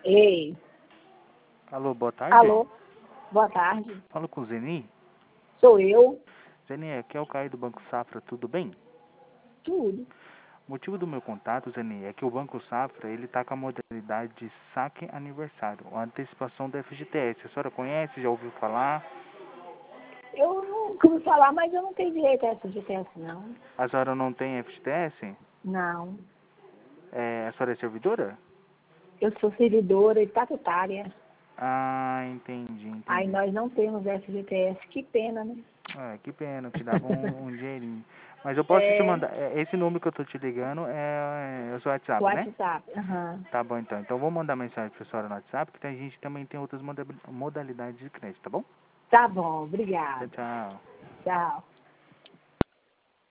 Ei, Alô, boa tarde. alô, boa tarde. Falo com o Zeni. Sou eu. Zeni, aqui é o Caio do Banco Safra, tudo bem? Tudo. O motivo do meu contato, Zeni, é que o Banco Safra, ele tá com a modalidade de saque aniversário, a antecipação do FGTS. A senhora conhece, já ouviu falar? Eu nunca ouvi falar, mas eu não tenho direito a essa FGTS, não. A senhora não tem FGTS? Não. A senhora é servidora? Eu sou servidora estatutária. Ah, entendi. Aí nós não temos FGTS. Que pena, né? Que pena, que dava um dinheirinho. Mas eu posso te mandar, esse número que eu tô te ligando é o seu WhatsApp, né? WhatsApp. Aham. Tá bom, então. Então, vou mandar mensagem pra senhora no WhatsApp, porque a gente também tem outras modalidades de crédito, tá bom? Tá bom, Tchau, obrigada. tchau. Tchau.